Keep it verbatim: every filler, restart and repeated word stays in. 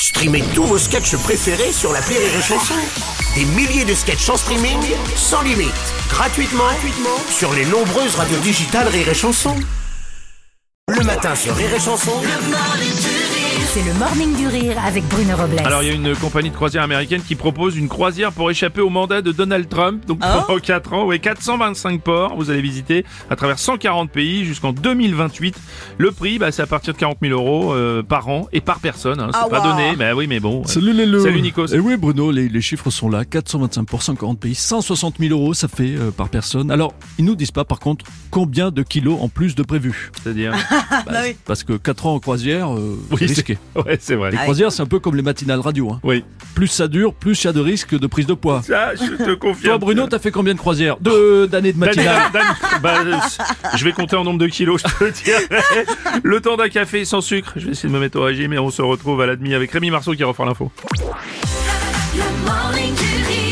Streamez tous vos sketchs préférés sur l'appli Rire et Chanson. Des milliers de sketchs en streaming, sans limite, gratuitement, gratuitement sur les nombreuses radios digitales Rire et Chanson. Le matin sur Rire et Chanson. C'est le Morning du Rire avec Bruno Robles. Alors il y a une compagnie de croisière américaine qui propose une croisière pour échapper au mandat de Donald Trump. Donc Oh. pendant quatre ans, ouais, quatre cent vingt-cinq ports, vous allez visiter à travers cent quarante pays jusqu'en deux mille vingt-huit. Le prix, bah, c'est à partir de quarante mille euros euh, par an et par personne. Hein. C'est Ah, pas wow. donné, mais oui, mais bon. Salut les loups. Salut Nikos. Et oui Bruno, les, les chiffres sont là, quatre cent vingt-cinq pour cent quarante pays, cent soixante mille euros ça fait euh, par personne. Alors, ils nous disent pas par contre combien de kilos en plus de prévu. C'est-à-dire. Bah, oui. Parce que quatre ans en croisière, euh, Oui, c'est c'est- risqué. Ouais, c'est vrai. Les croisières, c'est un peu comme les matinales radio. Hein. Oui. Plus ça dure, plus il y a de risques de prise de poids. Ça, je te confirme. Toi Bruno, t'as fait combien de croisières Deux d'années de Dan- matinale. Dan- bah, euh, je vais compter en nombre de kilos, je te le dirai. Le temps d'un café sans sucre. Je vais essayer de me mettre au régime et on se retrouve à la demi avec Rémi Marceau qui refera l'info. Le morning du rire.